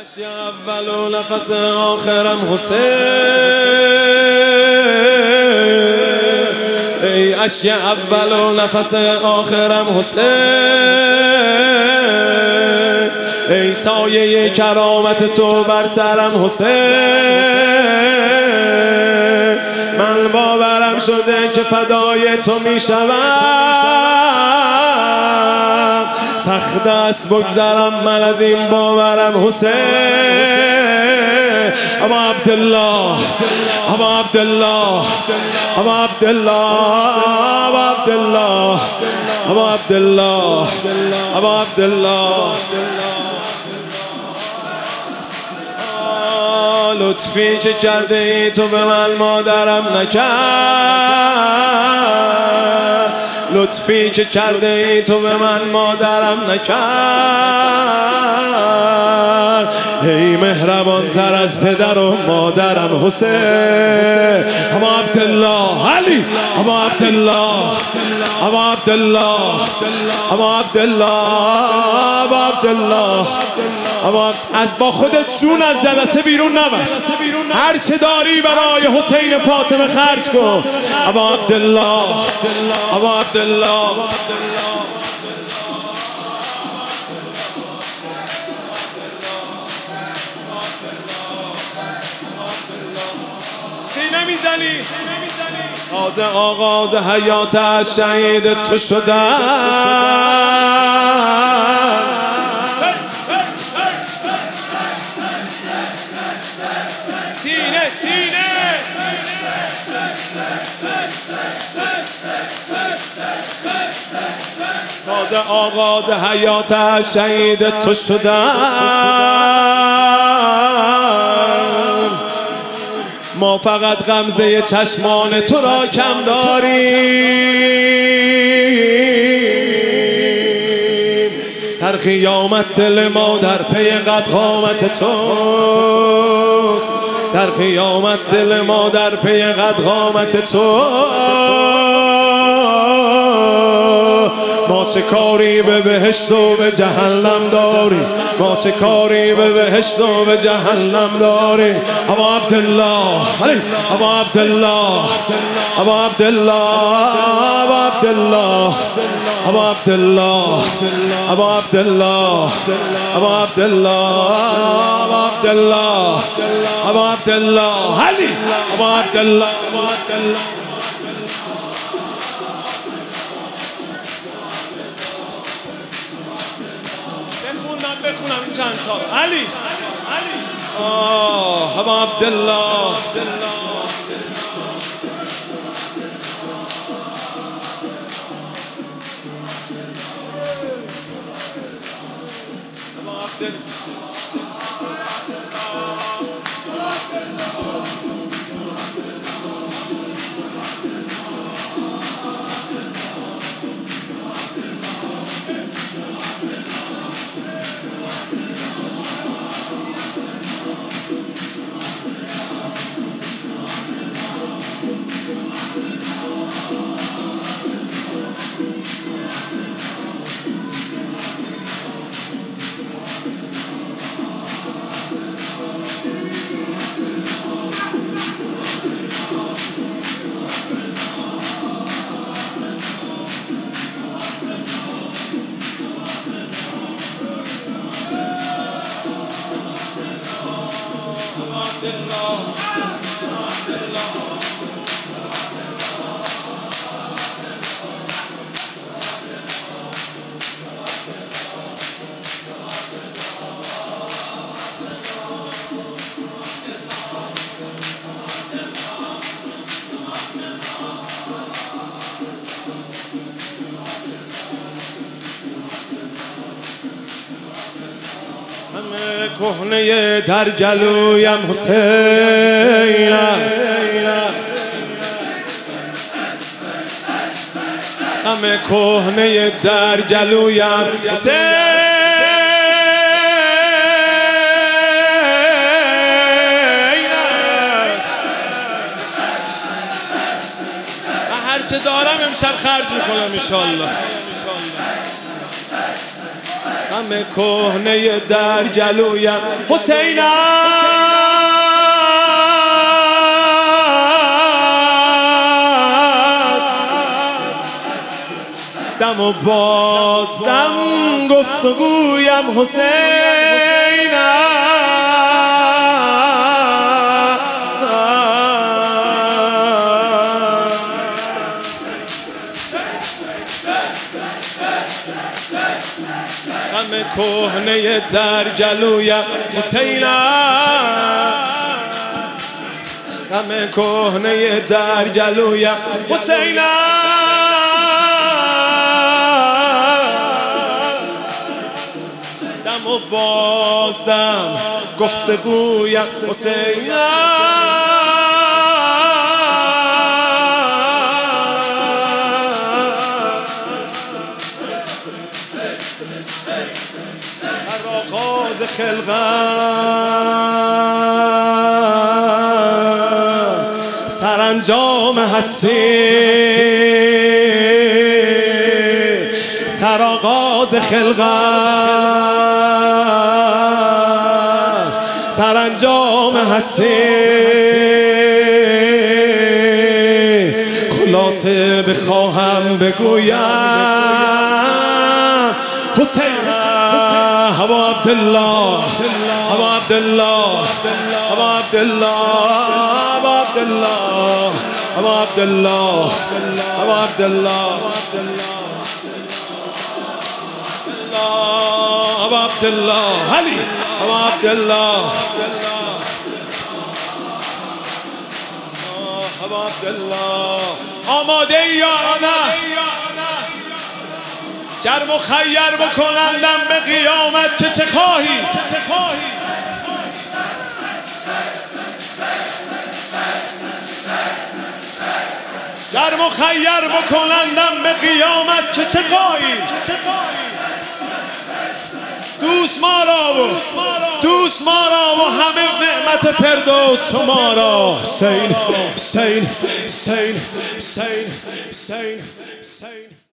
اشی اول و نفس آخرم حسین، ای اشی اول و نفس آخرم حسین، ای سایه کرامت تو بر سرم حسین. من باورم شده که فدای تو میشوم، سخت است بگذرم من از این باورم حسین. ابا عبدالله، ابا عبدالله، ابا عبدالله، ابا عبدالله، ابا عبدالله، ابا عبدالله. لطفی که کرده ای تو به من مادرم نکرد، لطفی که کرده ای تو به من مادرم نکرد، ای مهربان تر از پدر و مادرم حسین. ابا عبدالله علی، ابا عبدالله، ابا عبدالله، ابا عبدالله، ابا عبدالله. از با خودت جون از جلسه بیرون نبر، هر چه داری برای حسین فاطمه خرج کن. ابا عبدالله، ابا عبدالله. سینه میزنی تازه آغاز حیات از شهید تو شدن. سینه سینه تازه آغاز حیات از شهید تو شدن. ما فقط غمزه چشمان تو را کم داریم، در قیامت دل ما در پی قد قامت توست، در قیامت دل ما در پی قد قامت تو. ما چه کاری به بهشت و به جهنم داریم، ما چه کاری به بهشت و به جهنم داریم. ابا عبدالله علی، ابا عبدالله، ابا عبدالله، ابا عبدالله، ابا عبدالله، ابا عبدالله، ابا عبدالله، ابا عبدالله، ابا عبدالله علی، ابا عبدالله، ابا عبدالله. بخونم این چند سال علی، علی، ابا عبدالله. همه کهنه در جلویم حسین است، همه کهنه در جلویم حسین است. من هر چه دارم امشب خرج میکنم انشالله. غم کهنه در گلویم حسین است. دم و بازدم گفتگویم حسین است. غم کهنه در گلویم حسین است. غم کهنه در گلویم حسین است. دم و بازدم گفتگویم حسین است. سرآغاز خلقت سرانجام هستی. سرآغاز خلقت سرانجام هستی. خلاصه بخواهم بگویم حسین ابو عبدالله ابو عبدالله ابو عبدالله ابو عبدالله ابو عبدالله ابو عبدالله ابو عبدالله علی ابو عبدالله ابو عبدالله. آماده ای یا نه؟ گر مخیر بکنندم به قیامت که چه خواهی؟ گر مخیر بکنندم به قیامت که چه خواهی؟ دوست ما را و همه نعمت فردوس شما را. حسین حسین حسین حسین حسین.